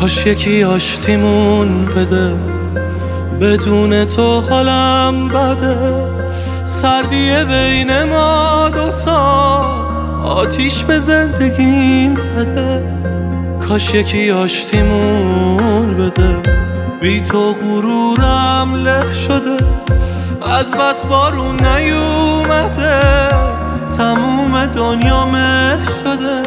کاش یکی آشتیمون بده، بدون تو حالم بده. سردیه بین ما دوتا آتیش به زندگیم زده. کاش یکی آشتیمون بده، بی تو غرورم له شده. از بس بارون نیومده، تموم دنیا مه شده.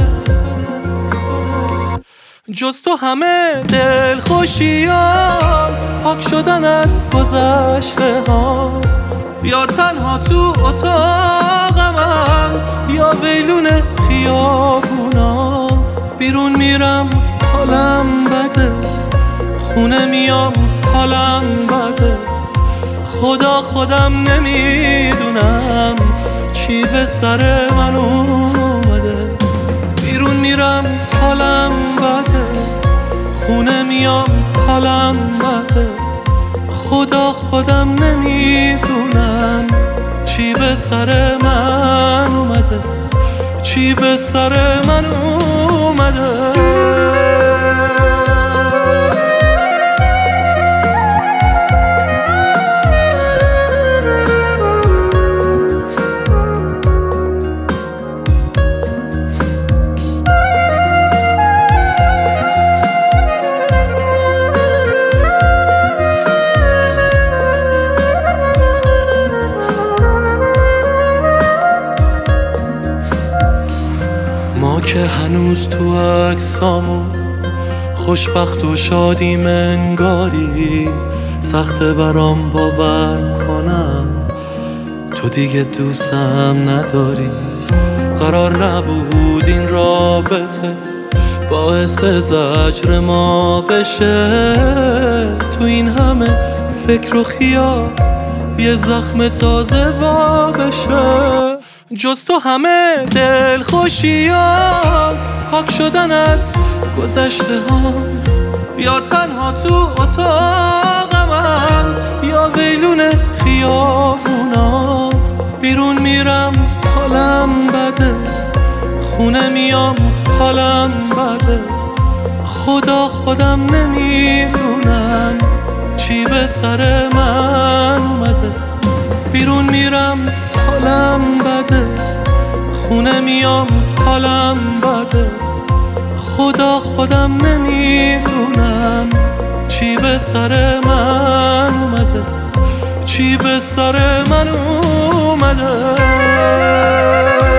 جز تو همه دل خوشیام پاک شدن از گذشته ها. یا تنها تو اتاقمم یا ویلون خیابونا. بیرون میرم حالم بده، خونه میام حالم بده. خودم نمیدونم چی به سر من اومده. بیرون میرم حالم بده، خونه میام حالم بده. خودم نمیدونم چی به سر من اومده، چی به سر من اومده. ما که هنوز تو عکسامون خوشبخت و شادیم انگاری. سخته برام باور کنم تو دیگه دوستم نداری. قرار نبود این رابطه باعث زجر ما بشه. تو این همه فکر و خیال یه زخم تازه وا بشه. جز تو همه دل خوشیام پاک شدن از گذشته ها. یا تنها تو اتاقمم یا ویلون خیابونا. بیرون میرم حالم بده، خونه میام حالم بده. خودم نمیدونم چی به سر من اومده. بیرون میرم حالم بده، خونه میام حالم بده. خودم نمیدونم چی به سر من اومده، چی به سر من اومده.